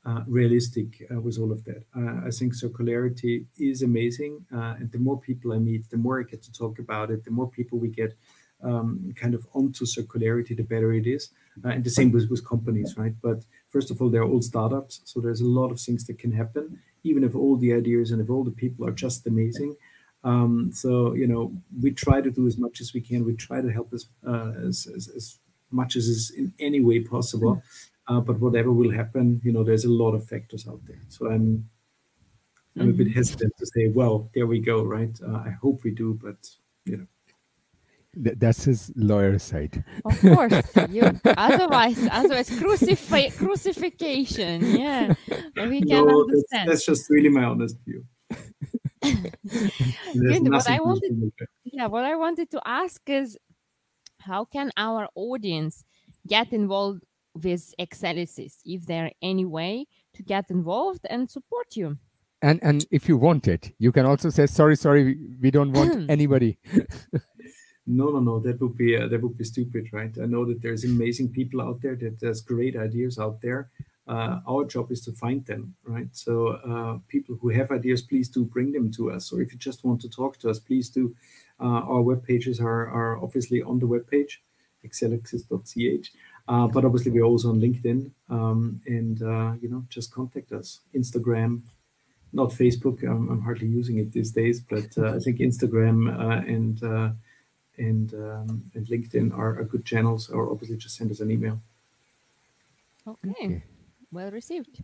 realistic with all of that. I think circularity is amazing, and the more people I meet, the more I get to talk about it, the more people we get kind of onto circularity, the better it is. And the same with companies, right? But first of all, they're all startups, so there's a lot of things that can happen, even if all the ideas and if all the people are just amazing. So we try to do as much as we can. We try to help as much as is in any way possible. But whatever will happen, there's a lot of factors out there. So I'm a bit hesitant to say, well, there we go, right? I hope we do, but That's his lawyer side. Of course, otherwise crucifixion. Yeah, we can understand. That's just really my honest view. What I wanted to ask is, how can our audience get involved with Excellisys? If there any way to get involved and support you? And if you want it, you can also say, sorry, we don't want anybody. No, that would be stupid, right? I know that there's amazing people out there, that there's great ideas out there. Our job is to find them, right? So people who have ideas, please do bring them to us. Or if you just want to talk to us, please do. Our web pages are obviously on the web page, excellisys.ch. But obviously we're also on LinkedIn, and just contact us. Instagram, not Facebook. I'm hardly using it these days, but I think Instagram and LinkedIn are good channels, or obviously just send us an email. Okay. Well received.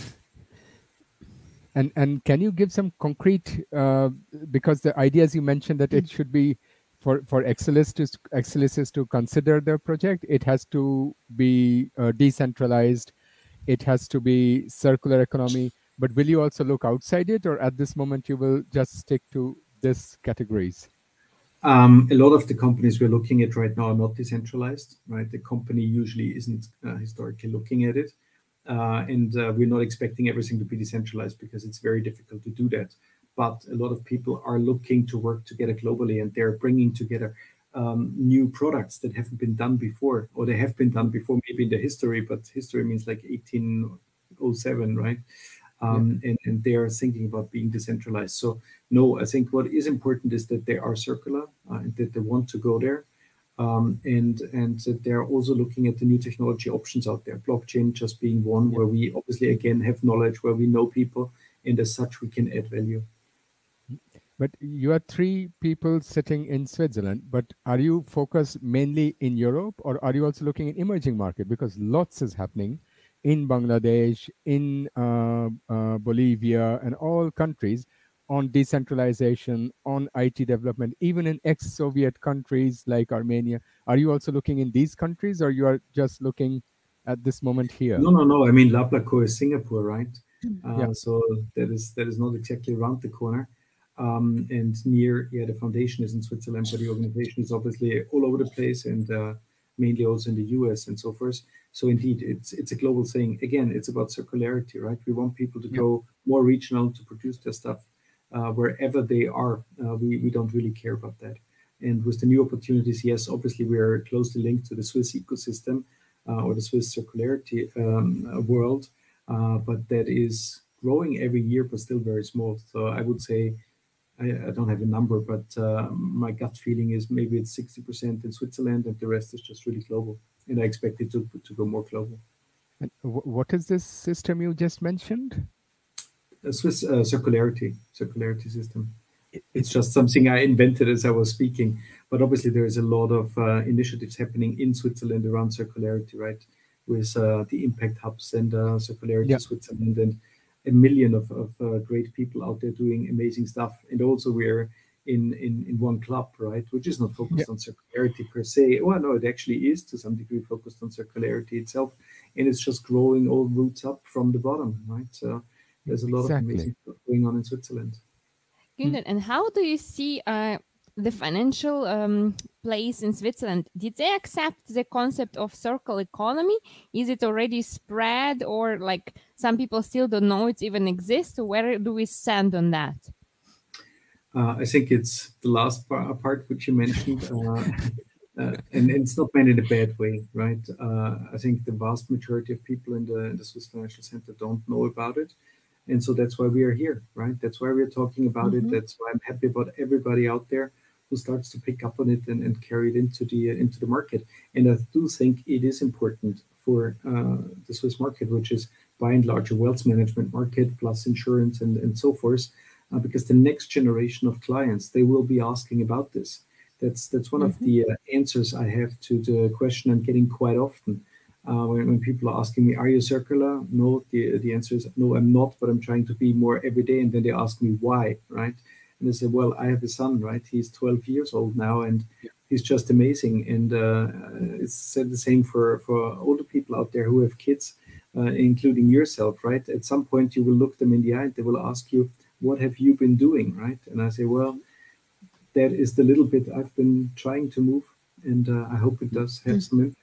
And can you give some concrete, because the ideas you mentioned that it should be for Excellisys to consider the project, it has to be decentralized, it has to be circular economy, but will you also look outside it, or at this moment you will just stick to these categories? A lot of the companies we're looking at right now are not decentralized, right? The company usually isn't historically looking at it. And we're not expecting everything to be decentralized because it's very difficult to do that. But a lot of people are looking to work together globally, and they're bringing together new products that haven't been done before, or they have been done before, maybe in the history, but history means like 1807, right? And they are thinking about being decentralized. So no, I think what is important is that they are circular and that they want to go there. And that they're also looking at the new technology options out there. Blockchain just being one, where we obviously again have knowledge, where we know people, and as such we can add value. But you are 3 people sitting in Switzerland, but are you focused mainly in Europe, or are you also looking in emerging market? Because lots is happening in Bangladesh, in Bolivia, and all countries on decentralization, on IT development, even in ex-Soviet countries like Armenia. Are you also looking in these countries, or you are just looking at this moment here? No. I mean, LablaCo is Singapore, right? So that is not exactly around the corner. And near, the foundation is in Switzerland, but the organization is obviously all over the place, and mainly also in the US and so forth. So indeed, it's a global thing. Again, it's about circularity, right? We want people to go more regional to produce their stuff wherever they are. We don't really care about that. And with the new opportunities, yes, obviously we are closely linked to the Swiss ecosystem or the Swiss circularity world, but that is growing every year, but still very small. So I would say, I don't have a number, but my gut feeling is maybe it's 60% in Switzerland, and the rest is just really global. And I expect it to go more global. And what is this system you just mentioned? A Swiss circularity system. It's just something I invented as I was speaking. But obviously there is a lot of initiatives happening in Switzerland around circularity, right? With the impact hubs and Circularity Switzerland, and a million of great people out there doing amazing stuff. And also we're in one club, right, which is not focused on circularity per se. Well, no, it actually is to some degree focused on circularity itself, and it's just growing all roots up from the bottom, right? So there's a lot of amazing stuff going on in Switzerland. Good. And how do you see the financial place in Switzerland? Did they accept the concept of circular economy? Is it already spread, or like some people still don't know it even exists? Where do we stand on that? I think it's the last part which you mentioned. and it's not meant in a bad way, right? I think the vast majority of people in the Swiss Financial Center don't know about it. And so that's why we are here, right? That's why we're talking about it. That's why I'm happy about everybody out there who starts to pick up on it and carry it into the market. And I do think it is important for the Swiss market, which is by and large a wealth management market plus insurance and so forth, because the next generation of clients, they will be asking about this. That's one of the answers I have to the question I'm getting quite often. When people are asking me, "Are you circular?" No, the answer is no, I'm not, but I'm trying to be more every day. And then they ask me why, right? And I say, well, I have a son, right? He's 12 years old now, and he's just amazing. And it's said the same for older people out there who have kids, including yourself, right? At some point, you will look them in the eye and they will ask you, "What have you been doing?" Right? And I say, well, that is the little bit I've been trying to move, and I hope it does have some impact.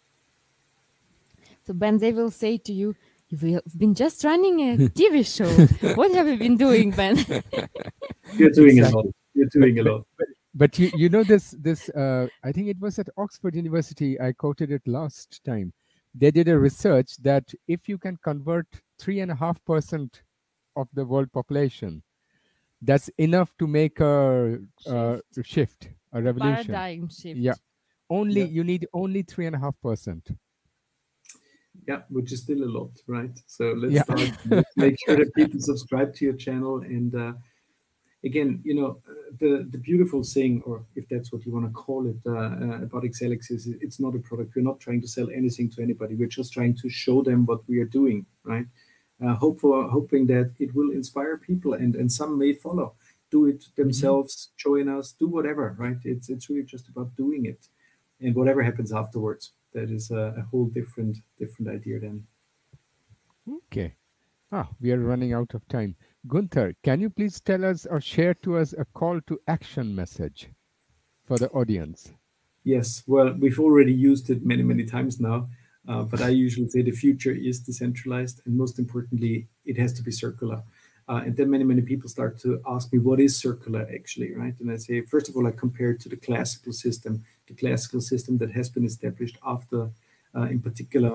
So Ben, they will say to you, "You've been just running a TV show. What have you been doing, Ben?" You're doing a lot. You're doing a lot. But you know this I think it was at Oxford University. I quoted it last time. They did a research that if you can convert 3.5% of the world population, that's enough to make a shift, a revolution. Paradigm shift. Yeah, you need only 3.5%. Yeah, which is still a lot, right? So let's start. Let's make sure that people subscribe to your channel. And again, the beautiful thing, or if that's what you want to call it, about Excelix is it's not a product. We're not trying to sell anything to anybody. We're just trying to show them what we are doing, right? Hoping that it will inspire people, and some may follow, do it themselves, join us, do whatever, right? It's really just about doing it, and whatever happens afterwards, that is a whole different idea then. Okay. We are running out of time. Gunther, can you please tell us or share to us a call to action message for the audience? Yes, well, we've already used it many times now, but I usually say the future is decentralized, and most importantly, it has to be circular. And then many people start to ask me, what is circular actually, right? And I say, first of all, I compare it to the classical system that has been established after, in particular,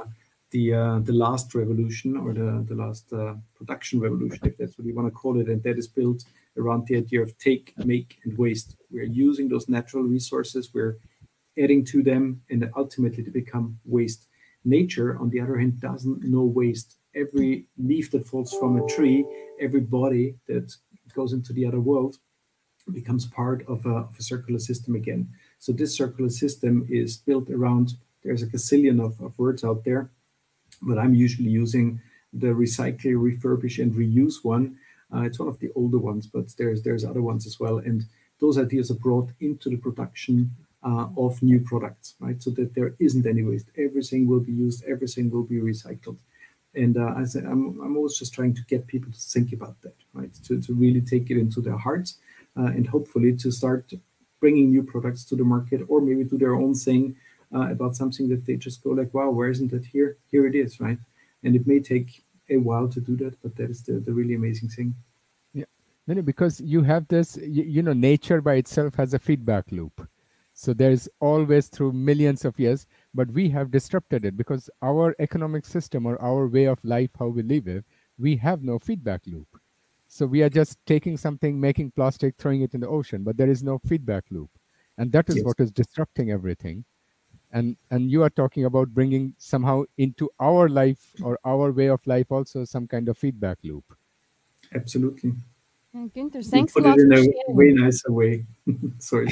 the last revolution, or the last production revolution, if that's what you want to call it. And that is built around the idea of take, make, and waste. We're using those natural resources, we're adding to them, and ultimately they become waste. Nature, on the other hand, doesn't know waste. Every leaf that falls from a tree, every body that goes into the other world becomes part of a circular system again. So this circular system is built around, there's a gazillion of words out there, but I'm usually using the recycle, refurbish, and reuse one. It's one of the older ones, but there's other ones as well. And those ideas are brought into the production of new products, right? So that there isn't any waste. Everything will be used, everything will be recycled. And I'm always just trying to get people to think about that, right? To really take it into their hearts, and hopefully to start bringing new products to the market, or maybe do their own thing about something that they just go like, wow, where isn't it here? Here it is, right? And it may take a while to do that, but that is the really amazing thing. Yeah, no, because you have this, nature by itself has a feedback loop. So there's always, through millions of years, but we have disrupted it because our economic system, or our way of life, how we live it, we have no feedback loop. So we are just taking something, making plastic, throwing it in the ocean, but there is no feedback loop. And that is what is disrupting everything. And you are talking about bringing somehow into our life, or our way of life, also some kind of feedback loop. Absolutely. Günther, thanks a lot for sharing. A way nicer way. Sorry.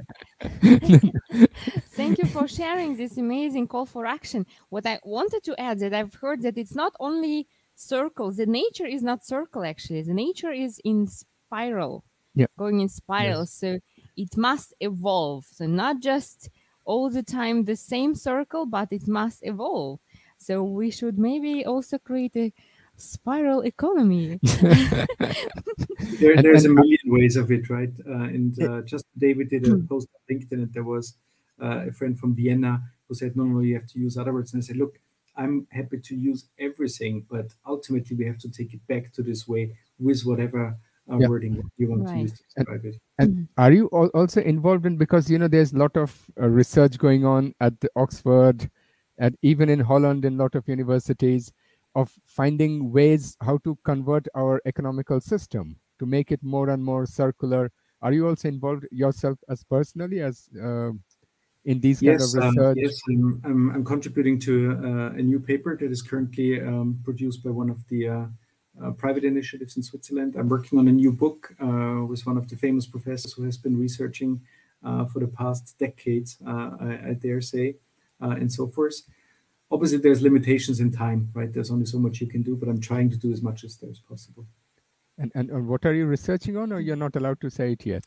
Thank you for sharing this amazing call for action. What I wanted to add, that I've heard that it's not only circles. The nature is not circle, actually. The nature is in spiral, going in spiral. Yes. So it must evolve. So not just all the time the same circle, but it must evolve. So we should maybe also create a spiral economy. There's a million ways of it, right? Just today we did a post on LinkedIn, and there was a friend from Vienna who said, no, you have to use other words. And I said, look, I'm happy to use everything, but ultimately we have to take it back to this way with whatever Yeah. wording that you want to Right. use to describe it. And are you also involved in, because there's a lot of research going on at the Oxford and even in Holland in a lot of universities of finding ways how to convert our economical system to make it more and more circular. Are you also involved yourself as personally as in these kind of research? Yes, I'm contributing to a new paper that is currently produced by one of the private initiatives in Switzerland. I'm working on a new book with one of the famous professors who has been researching for the past decades, I dare say, and so forth. Obviously, there's limitations in time, right? There's only so much you can do, but I'm trying to do as much as there's possible. And what are you researching on, or you're not allowed to say it yet?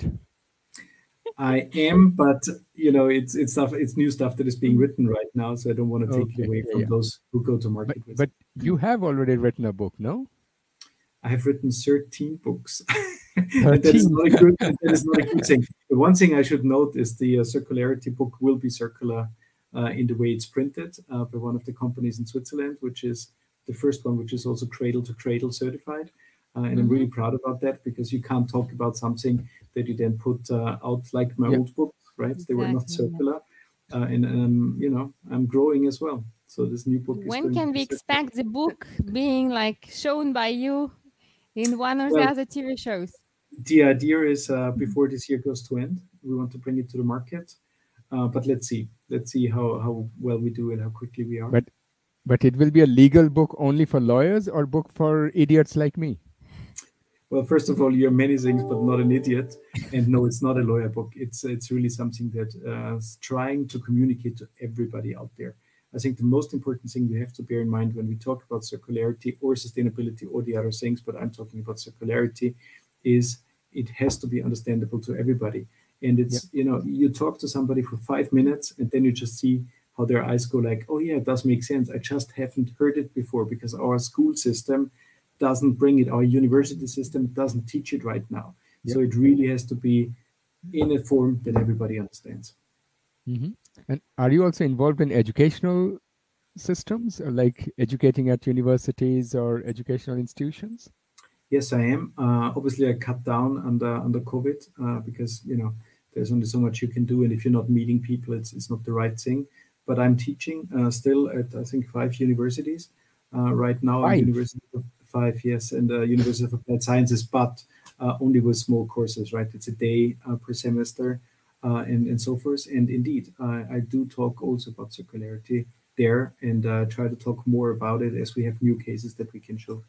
I am, but it's stuff. It's new stuff that is being written right now, so I don't want to take it away from those who go to market with. But you have already written a book, no? I have written 13 books. And that is not a good. That is not a good thing. The one thing I should note is the circularity book will be circular in the way it's printed by one of the companies in Switzerland, which is the first one, which is also cradle to cradle certified. And I'm really proud about that, because you can't talk about something that you then put out like my old books, right? They were not circular. And I'm growing as well. So this new book is When can we expect the book being like shown by you in one or the other TV shows? The idea is before this year goes to end, we want to bring it to the market. But let's see. Let's see how well we do and how quickly we are. But it will be a legal book only for lawyers, or book for idiots like me? Well, first of all, you're many things, but not an idiot. And no, it's not a lawyer book. It's really something that is trying to communicate to everybody out there. I think the most important thing we have to bear in mind when we talk about circularity or sustainability or the other things, but I'm talking about circularity, is it has to be understandable to everybody. And it's, you talk to somebody for 5 minutes and then you just see how their eyes go like, oh yeah, it does make sense. I just haven't heard it before because our school system doesn't bring it. Our university system doesn't teach it right now. So it really has to be in a form that everybody understands. Mm-hmm. And are you also involved in educational systems, like educating at universities or educational institutions? Yes, I am. Obviously, I cut down under COVID because there's only so much you can do, and if you're not meeting people, it's not the right thing. But I'm teaching still at I think 5 universities right now. 5? University of 5, yes, and University of Applied Sciences, but only with small courses. Right, it's a day per semester, and so forth. And indeed, I do talk also about circularity there, and try to talk more about it as we have new cases that we can show.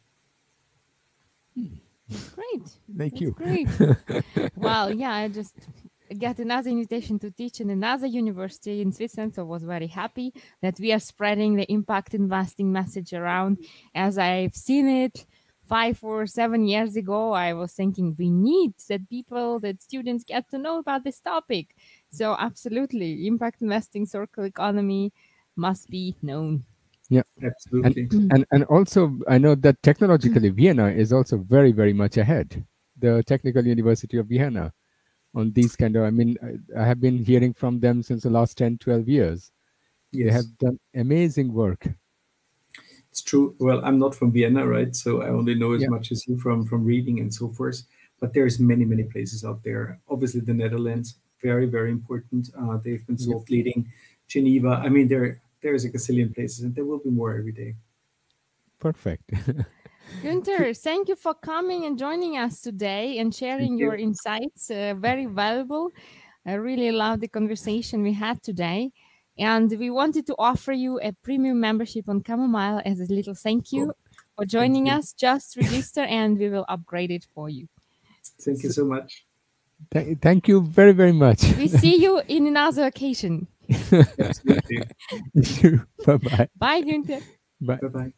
Great. Thank you. Great. Well, yeah, I just got another invitation to teach in another university in Switzerland, so I was very happy that we are spreading the impact investing message around. As I've seen it 5 or 7 years ago, I was thinking we need that students get to know about this topic. So absolutely, impact investing, circular economy must be known. Yeah, absolutely. And also, I know that technologically, Vienna is also very, very much ahead. The Technical University of Vienna on these kind of, I have been hearing from them since the last 10, 12 years. Yes. They have done amazing work. It's true. Well, I'm not from Vienna, right? So I only know as much as you from reading and so forth. But there's many, many places out there. Obviously, the Netherlands, very, very important. They've been soft leading. Geneva. There is a gazillion places, and there will be more every day. Perfect. Günther, thank you for coming and joining us today and sharing your insights. Very valuable. I really love the conversation we had today. And we wanted to offer you a premium membership on Camomile as a little thank you for joining us. Just register and we will upgrade it for you. Thank you so much. Thank you very, very much. We see you in another occasion. Absolutely. Bye-bye. Bye, Günther. Bye. Bye-bye.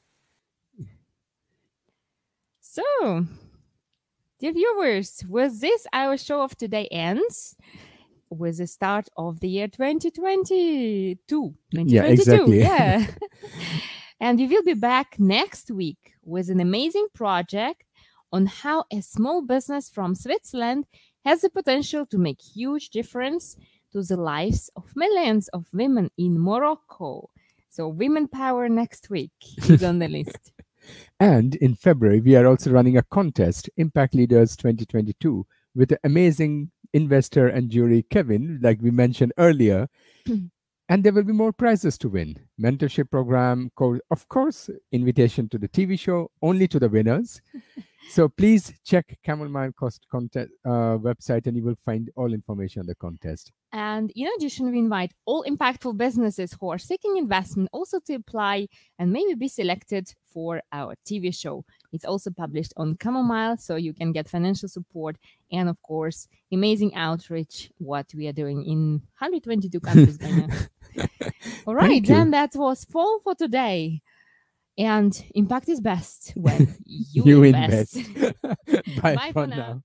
So, dear viewers, with this, our show of today ends with the start of the year 2022. Yeah, exactly. Yeah. And we will be back next week with an amazing project on how a small business from Switzerland has the potential to make huge difference to the lives of millions of women in Morocco. So women power next week is on the list. And in February, we are also running a contest, Impact Leaders 2022, with the amazing investor and jury, Kevin, like we mentioned earlier. And there will be more prizes to win. Mentorship program, of course, invitation to the TV show, only to the winners. So please check Camel Mile contest website and you will find all information on the contest. And in addition, we invite all impactful businesses who are seeking investment also to apply and maybe be selected for our TV show. It's also published on Camel Mile, so you can get financial support and, of course, amazing outreach, what we are doing in 122 countries by now. All right, then that was all for today. And impact is best when you invest. Bye for now.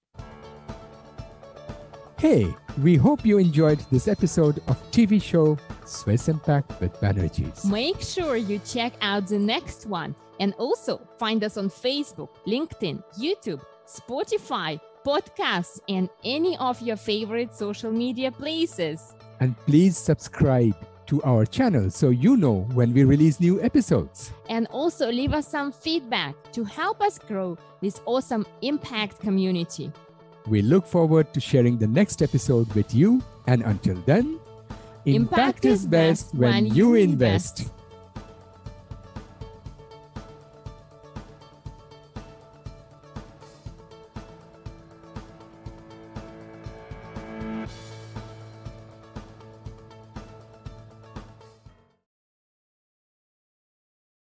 Hey, we hope you enjoyed this episode of TV show Swiss Impact with Banerjees. Make sure you check out the next one and also find us on Facebook, LinkedIn, YouTube, Spotify, podcasts, and any of your favorite social media places. And please subscribe to our channel so you know when we release new episodes. And also leave us some feedback to help us grow this awesome impact community. We look forward to sharing the next episode with you. And until then, impact is best when you invest.